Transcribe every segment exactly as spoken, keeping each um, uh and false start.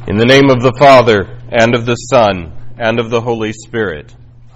In the name of the Father, and of the Son, and of the Holy Spirit.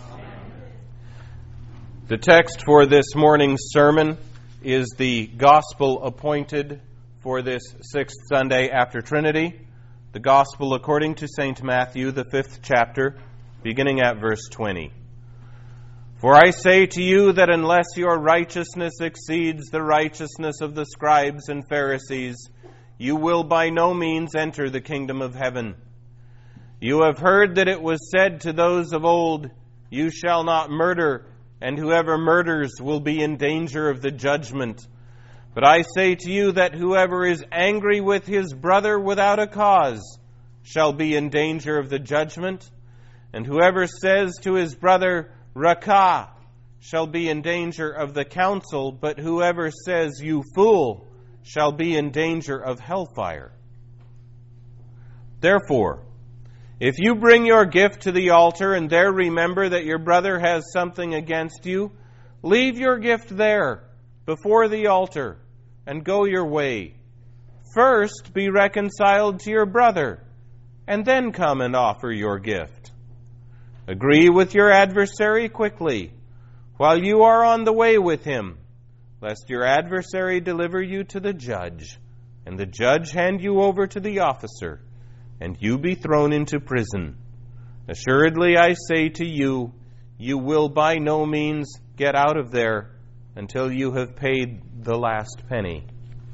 The text for this morning's sermon is the Gospel appointed for this sixth Sunday after Trinity, the Gospel according to Saint Matthew, the fifth chapter, beginning at verse twenty. For I say to you that unless your righteousness exceeds the righteousness of the scribes and Pharisees, you will by no means enter the kingdom of heaven. You have heard that it was said to those of old, you shall not murder, and whoever murders will be in danger of the judgment. But I say to you that whoever is angry with his brother without a cause shall be in danger of the judgment. And whoever says to his brother, Rakah, shall be in danger of the council, but whoever says, you fool, shall be in danger of hellfire. Therefore, if you bring your gift to the altar and there remember that your brother has something against you, leave your gift there before the altar and go your way. First be reconciled to your brother, and then come and offer your gift. Agree with your adversary quickly, while you are on the way with him, lest your adversary deliver you to the judge, and the judge hand you over to the officer, and you be thrown into prison. Assuredly, I say to you, you will by no means get out of there until you have paid the last penny.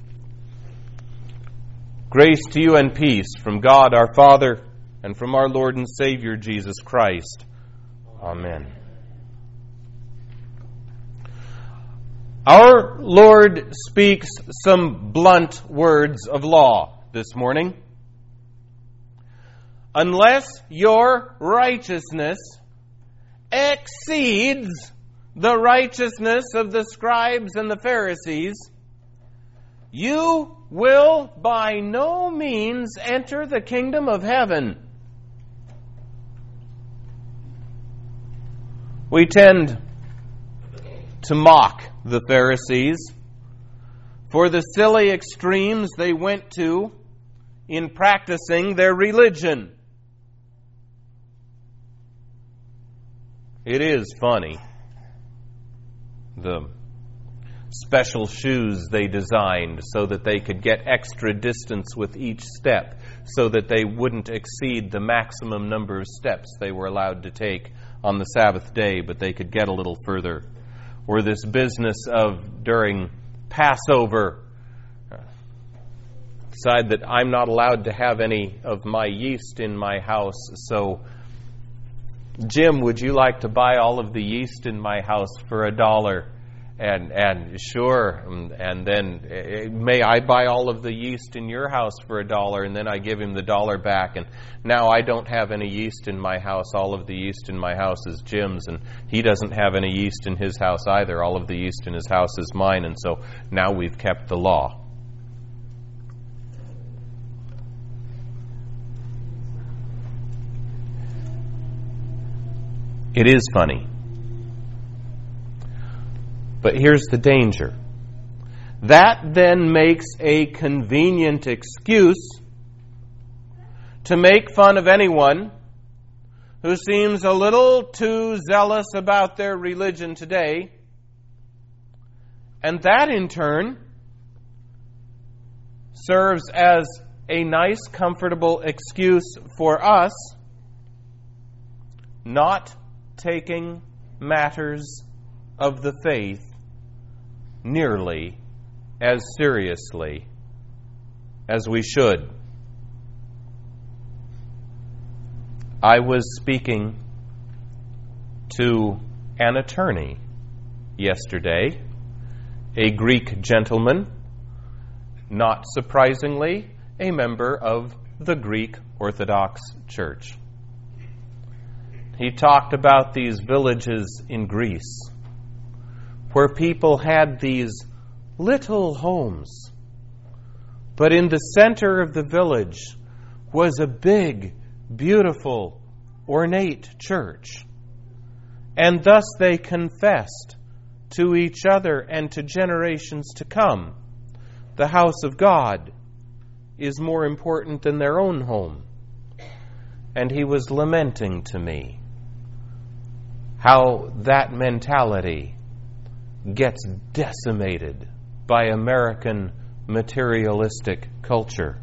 Grace to you and peace from God our Father and from our Lord and Savior Jesus Christ. Amen. Our Lord speaks some blunt words of law this morning. Unless your righteousness exceeds the righteousness of the scribes and the Pharisees, you will by no means enter the kingdom of heaven. We tend to mock the Pharisees for the silly extremes they went to in practicing their religion. It is funny, the special shoes they designed so that they could get extra distance with each step, so that they wouldn't exceed the maximum number of steps they were allowed to take on the Sabbath day, but they could get a little further. Or this business of, during Passover, decide that I'm not allowed to have any of my yeast in my house, so Jim, would you like to buy all of the yeast in my house for a dollar? And and sure, and then may I buy all of the yeast in your house for a dollar? And then I give him the dollar back, and now I don't have any yeast in my house. All of the yeast in my house is Jim's, and he doesn't have any yeast in his house either. All of the yeast in his house is mine, and so now we've kept the law. It is funny. But here's the danger. That then makes a convenient excuse to make fun of anyone who seems a little too zealous about their religion today. And that in turn serves as a nice, comfortable excuse for us not taking matters of the faith nearly as seriously as we should. I was speaking to an attorney yesterday, a Greek gentleman, not surprisingly, a member of the Greek Orthodox Church. He talked about these villages in Greece where people had these little homes, but in the center of the village was a big, beautiful, ornate church. And thus they confessed to each other and to generations to come, the house of God is more important than their own home. and he was lamenting to me how that mentality gets decimated by American materialistic culture.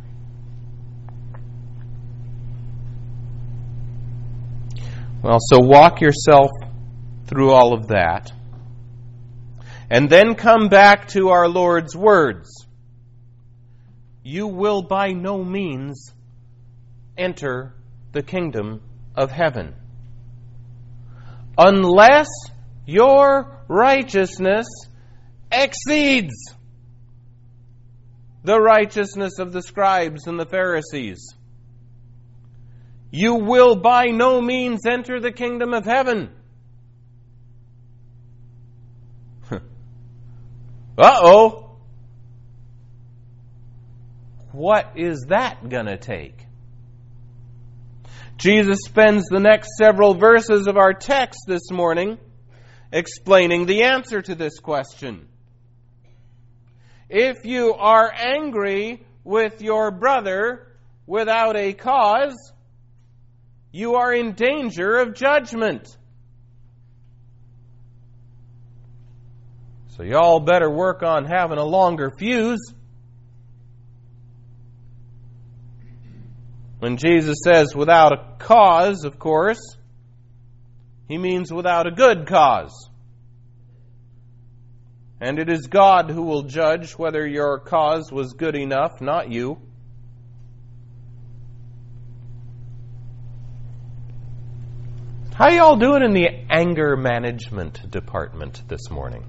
Well, so walk yourself through all of that, and then come back to our Lord's words. You will by no means enter the kingdom of heaven unless your righteousness exceeds the righteousness of the scribes and the Pharisees. You will by no means enter the kingdom of heaven. Uh-oh. What is that going to take? Jesus spends the next several verses of our text this morning explaining the answer to this question. If you are angry with your brother without a cause, you are in danger of judgment. So y'all better work on having a longer fuse. When Jesus says without a cause, of course, he means without a good cause. And it is God who will judge whether your cause was good enough, not you. How y'all doing in the anger management department this morning?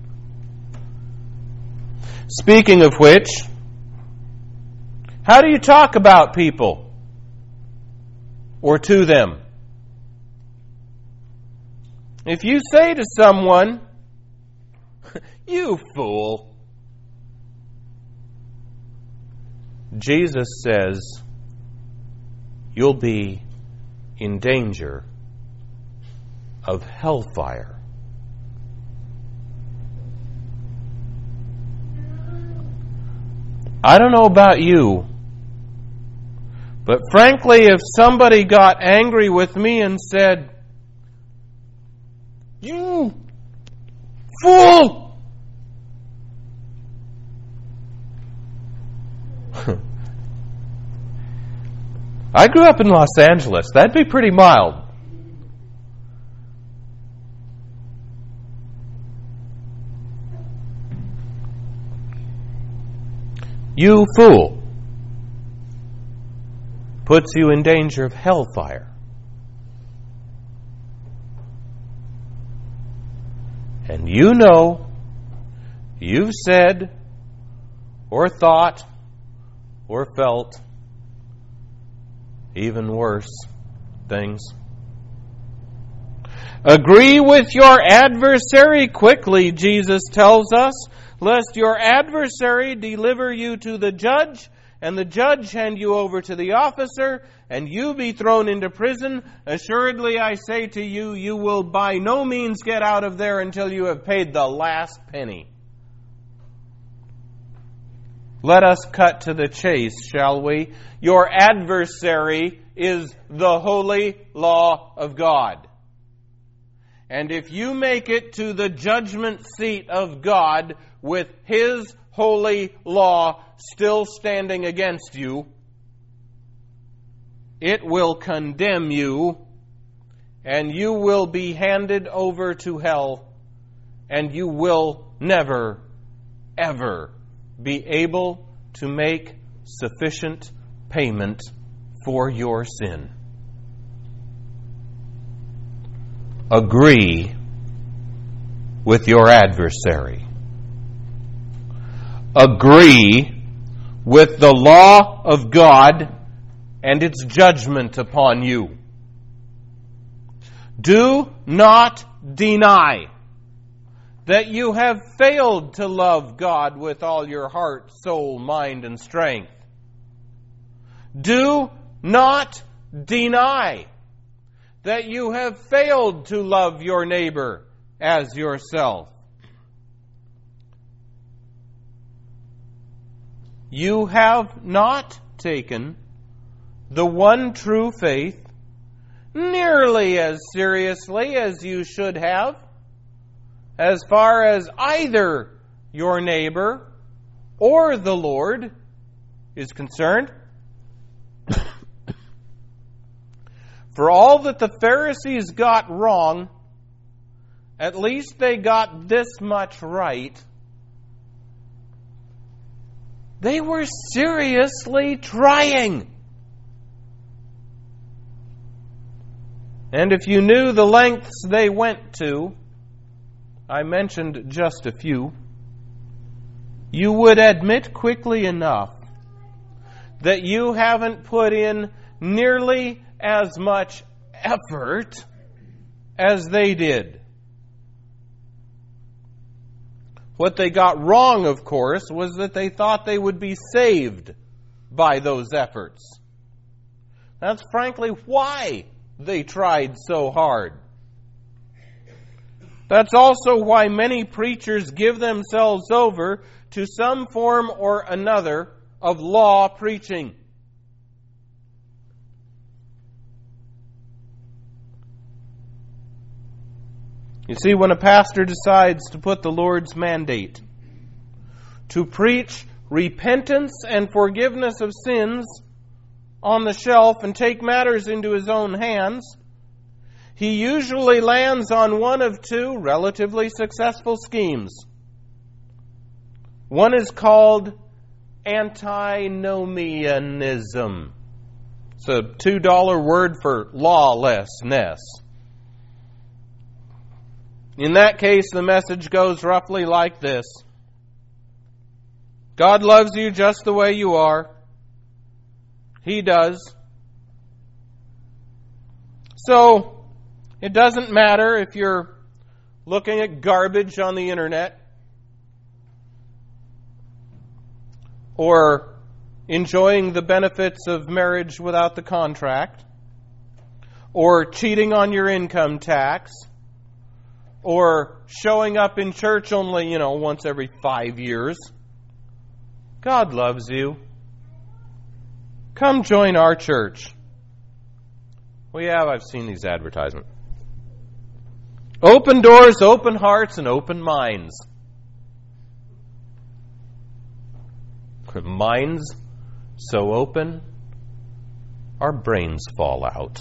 Speaking of which, how do you talk about people or to them? If you say to someone, "You fool," Jesus says you'll be in danger of hellfire. I don't know about you, but frankly, if somebody got angry with me and said, "You fool," I grew up in Los Angeles. That'd be pretty mild. "You fool" puts you in danger of hellfire. And you know, you've said, or thought, or felt even worse things. Agree with your adversary quickly, Jesus tells us, lest your adversary deliver you to the judge, and the judge hand you over to the officer, and you be thrown into prison. Assuredly, I say to you, you will by no means get out of there until you have paid the last penny. Let us cut to the chase, shall we? Your adversary is the holy law of God. And if you make it to the judgment seat of God with His holy law still standing against you, it will condemn you, and you will be handed over to hell, and you will never, ever be able to make sufficient payment for your sin. Agree with your adversary. Agree with the law of God and its judgment upon you. Do not deny that you have failed to love God with all your heart, soul, mind, and strength. Do not deny that you have failed to love your neighbor as yourself. You have not taken the one true faith nearly as seriously as you should have, as far as either your neighbor or the Lord is concerned. For all that the Pharisees got wrong, at least they got this much right. They were seriously trying. And if you knew the lengths they went to, I mentioned just a few, you would admit quickly enough that you haven't put in nearly as much effort as they did. What they got wrong, of course, was that they thought they would be saved by those efforts. That's frankly why they tried so hard. That's also why many preachers give themselves over to some form or another of law preaching. You see, when a pastor decides to put the Lord's mandate to preach repentance and forgiveness of sins on the shelf and take matters into his own hands, he usually lands on one of two relatively successful schemes. One is called antinomianism. It's a two dollar word for lawlessness. In that case, the message goes roughly like this. God loves you just the way you are. He does. So, it doesn't matter if you're looking at garbage on the internet or enjoying the benefits of marriage without the contract, or cheating on your income tax, or showing up in church only, you know, once every five years. God loves you. Come join our church. Well, yeah, I've seen these advertisements. Open doors, open hearts, and open minds. Minds so open, our brains fall out.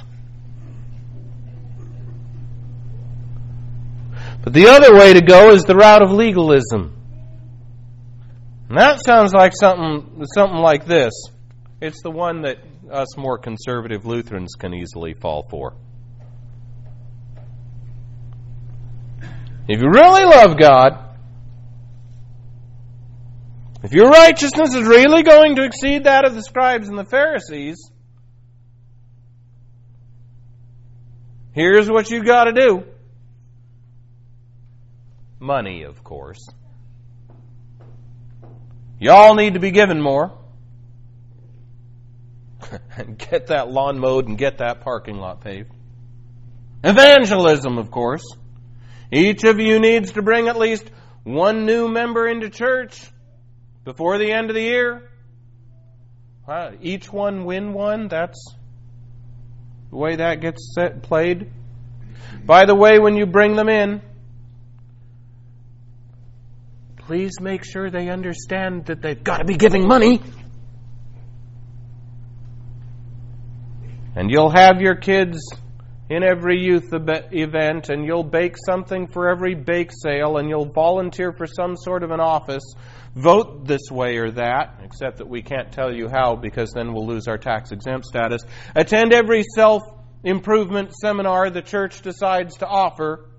But the other way to go is the route of legalism. And that sounds like something, something like this. It's the one that us more conservative Lutherans can easily fall for. If you really love God, if your righteousness is really going to exceed that of the scribes and the Pharisees, here's what you've got to do. Money, of course. Y'all need to be given more. And get that lawn mowed and get that parking lot paved. Evangelism, of course. Each of you needs to bring at least one new member into church before the end of the year. Uh, each one win one. That's the way that gets set, played. By the way, when you bring them in, please make sure they understand that they've got to be giving money. And you'll have your kids in every youth event, and you'll bake something for every bake sale, and you'll volunteer for some sort of an office. Vote this way or that, except that we can't tell you how, because then we'll lose our tax-exempt status. Attend every self-improvement seminar the church decides to offer,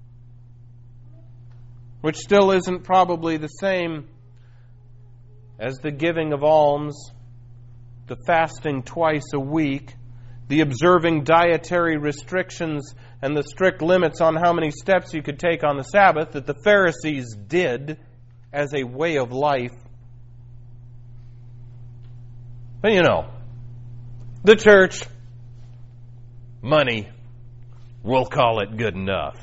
which still isn't probably the same as the giving of alms, the fasting twice a week, the observing dietary restrictions and the strict limits on how many steps you could take on the Sabbath that the Pharisees did as a way of life. But you know, the church, money, we'll call it good enough.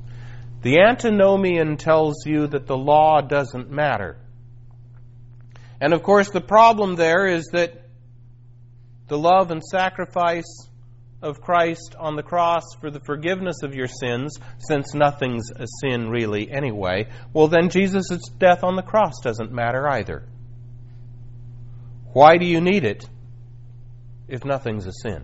The antinomian tells you that the law doesn't matter. And of course, the problem there is that the love and sacrifice of Christ on the cross for the forgiveness of your sins, since nothing's a sin really anyway, well then Jesus' death on the cross doesn't matter either. Why do you need it if nothing's a sin?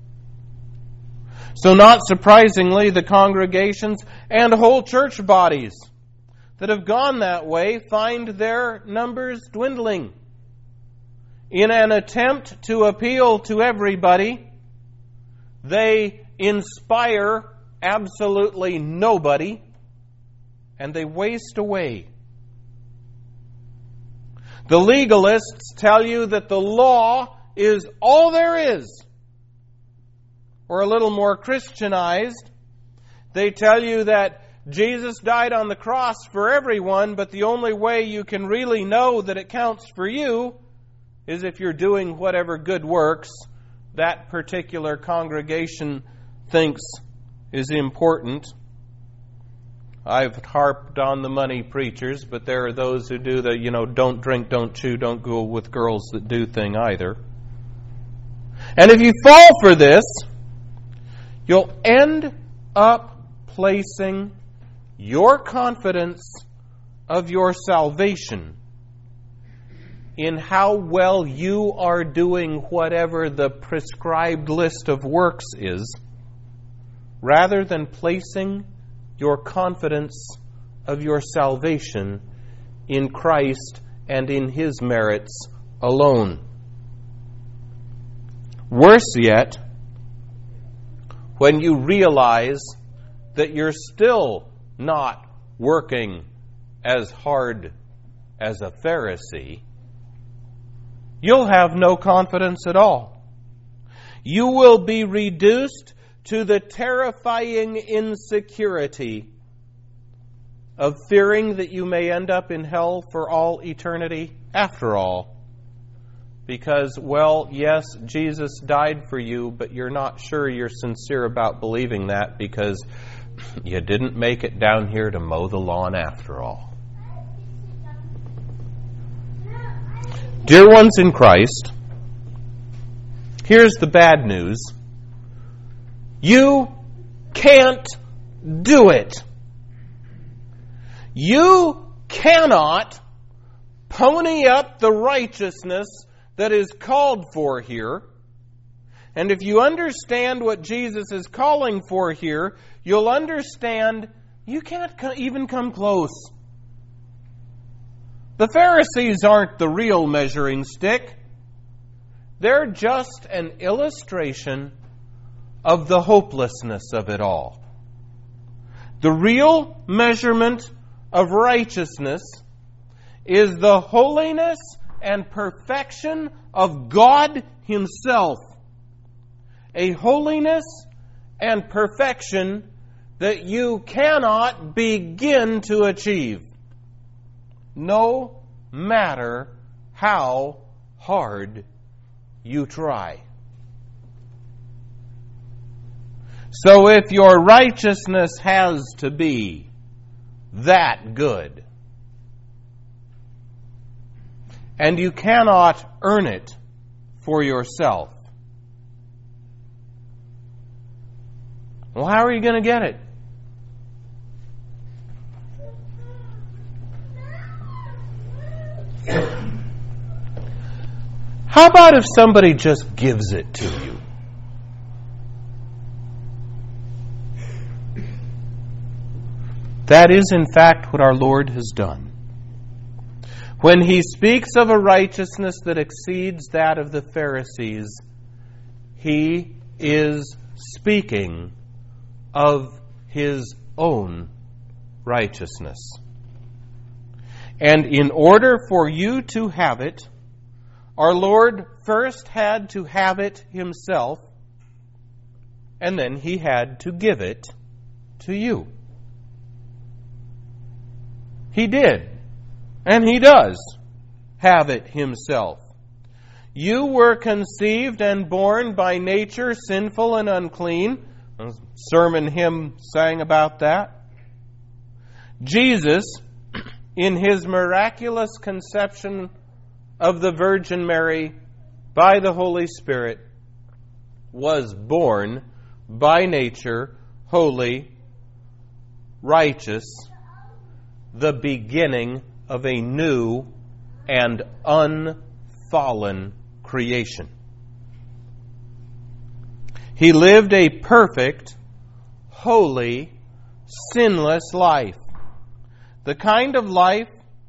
So not surprisingly, the congregations and whole church bodies that have gone that way find their numbers dwindling. In an attempt to appeal to everybody, they inspire absolutely nobody, and they waste away. The legalists tell you that the law is all there is. Or a little more Christianized, they tell you that Jesus died on the cross for everyone, but the only way you can really know that it counts for you is if you're doing whatever good works that particular congregation thinks is important. I've harped on the money preachers, but there are those who do the, you know, don't drink, don't chew, don't go with girls that do thing either. And if you fall for this, you'll end up placing your confidence of your salvation in how well you are doing whatever the prescribed list of works is, rather than placing your confidence of your salvation in Christ and in His merits alone. Worse yet, when you realize that you're still not working as hard as a Pharisee, you'll have no confidence at all. You will be reduced to the terrifying insecurity of fearing that you may end up in hell for all eternity after all. Because, well, yes, Jesus died for you, but you're not sure you're sincere about believing that because you didn't make it down here to mow the lawn after all. Dear ones in Christ, here's the bad news. You can't do it. You cannot pony up the righteousness that is called for here. And if you understand what Jesus is calling for here, you'll understand you can't even come close. The Pharisees aren't the real measuring stick. They're just an illustration of the hopelessness of it all. The real measurement of righteousness is the holiness and perfection of God Himself. A holiness and perfection that you cannot begin to achieve, no matter how hard you try. So if your righteousness has to be that good, and you cannot earn it for yourself, well, how are you going to get it? How about if somebody just gives it to you? That is, in fact, what our Lord has done. When He speaks of a righteousness that exceeds that of the Pharisees, He is speaking of His own righteousness. And in order for you to have it, our Lord first had to have it Himself, and then He had to give it to you. He did, and He does have it Himself. You were conceived and born by nature sinful and unclean. A sermon hymn sang about that. Jesus, in His miraculous conception of the Virgin Mary by the Holy Spirit, was born by nature, holy, righteous, the beginning of a new and unfallen creation. He lived a perfect, holy, sinless life. The kind of life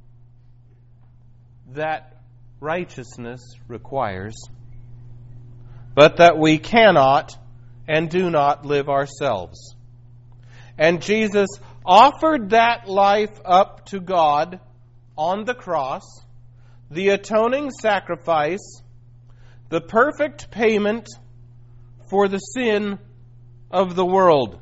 that righteousness requires, but that we cannot and do not live ourselves. And Jesus offered that life up to God on the cross, the atoning sacrifice, the perfect payment for the sin of the world.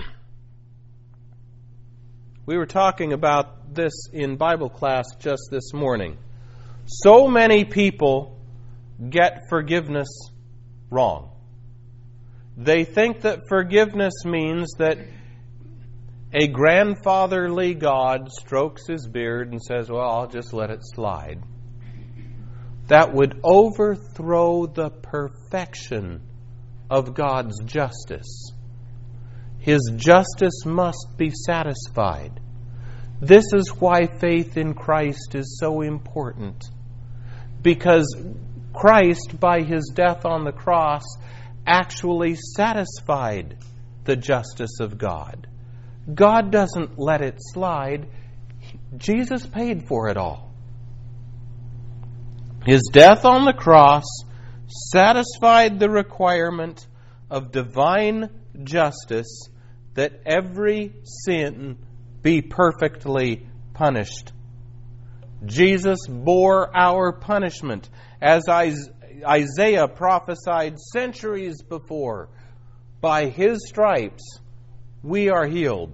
We were talking about this in Bible class just this morning. So many people get forgiveness wrong. They think that forgiveness means that a grandfatherly God strokes his beard and says, well, I'll just let it slide. That would overthrow the perfection of God's justice. His justice must be satisfied. This is why faith in Christ is so important. Because Christ, by His death on the cross, actually satisfied the justice of God. God doesn't let it slide. Jesus paid for it all. His death on the cross satisfied the requirement of divine justice that every sin be perfectly punished. Jesus bore our punishment, as Isaiah prophesied centuries before. By His stripes we are healed.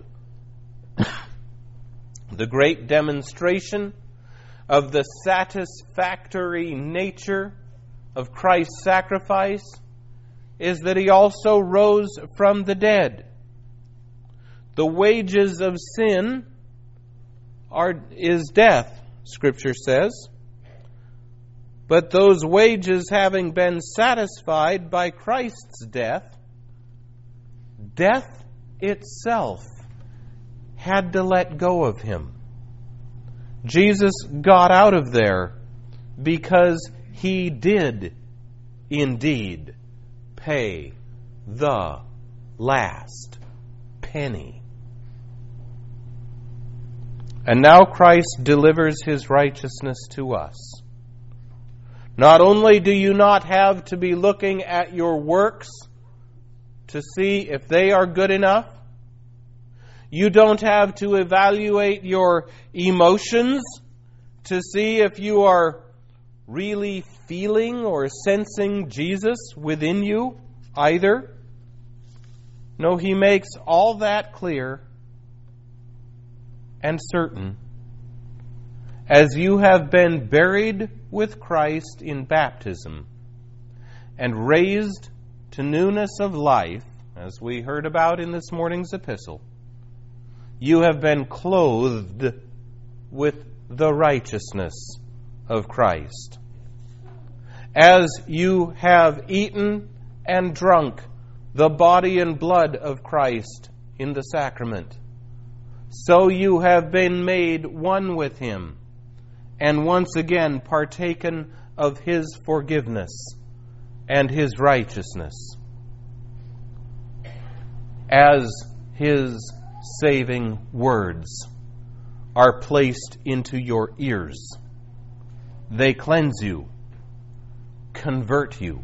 The great demonstration of the satisfactory nature of Christ's sacrifice is that He also rose from the dead. The wages of sin are is death, Scripture says. But those wages having been satisfied by Christ's death, death itself had to let go of Him. Jesus got out of there because He did indeed pay the last penny. And now Christ delivers His righteousness to us. Not only do you not have to be looking at your works to see if they are good enough, you don't have to evaluate your emotions to see if you are really feeling or sensing Jesus within you either. No, He makes all that clear and certain. As you have been buried with Christ in baptism and raised to newness of life, as we heard about in this morning's epistle, you have been clothed with the righteousness of Christ. As you have eaten and drunk the body and blood of Christ in the sacrament, so you have been made one with Him, and once again partaken of His forgiveness and His righteousness. As His saving words are placed into your ears, they cleanse you, convert you,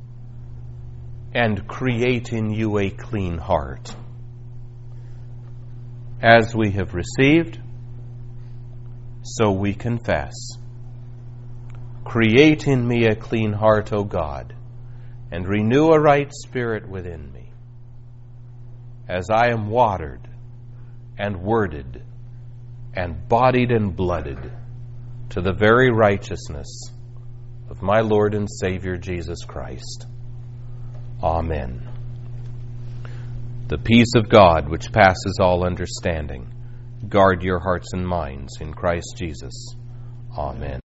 and create in you a clean heart. As we have received, so we confess. Create in me a clean heart, O God, and renew a right spirit within me, as I am watered and worded and bodied and blooded to the very righteousness of my Lord and Savior Jesus Christ. Amen. The peace of God, which passes all understanding, guard your hearts and minds in Christ Jesus. Amen.